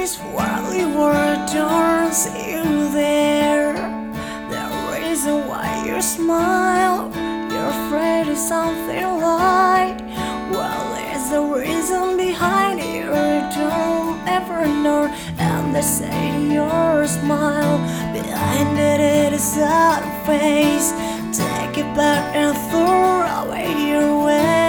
this worldly world, don't see you there. The reason why you smile, you're afraid of something right. Well, there's the reason behind it, you don't ever know. And they say your smile, behind it is a sad face. Take it back and throw away your way.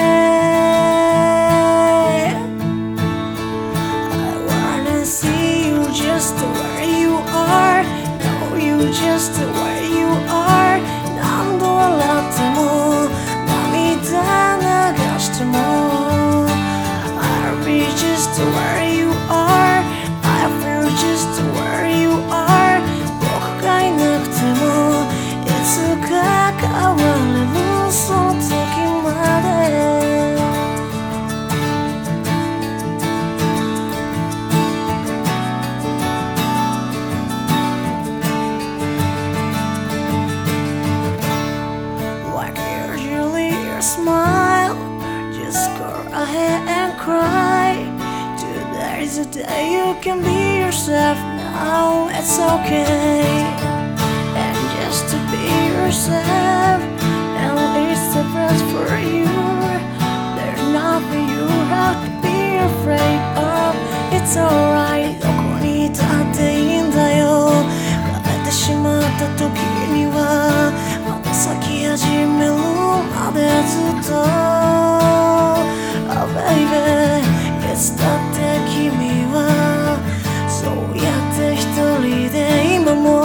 Just where you are, know you just where you are. 何度笑っても涙流しても I'll be just where you are, I feel just where you are. 僕がいなくてもいつか変われるその時まで。Smile, just go ahead and cry. Today's the day you can be yourself. Now it's okay, and just to be yourself, and it's the best for you. There's nothing you have to be afraid of. It's alright. どこにいたっていいんだよ。変えてしまった時にはまた咲き始めるまでずっと Oh baby いつだって君はそうやって一人で今も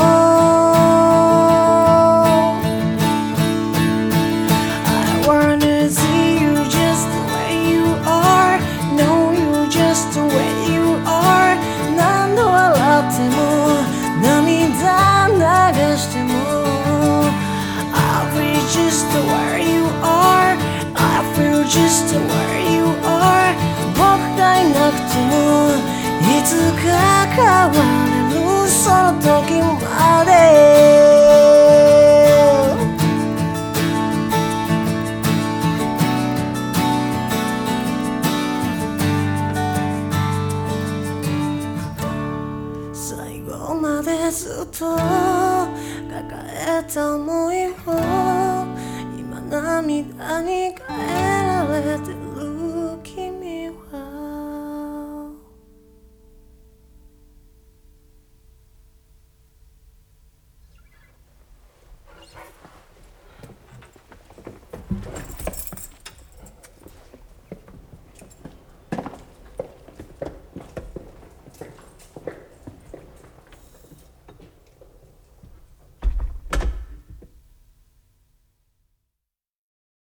I wanna see you just the way you are. Know you just the way you are. 何度笑っても涙流しても I'll be just where you are, I feel just where you are. 僕がいなくてもいつか変われるその時まで。最後までずっと抱えた想いを今涙に変えられて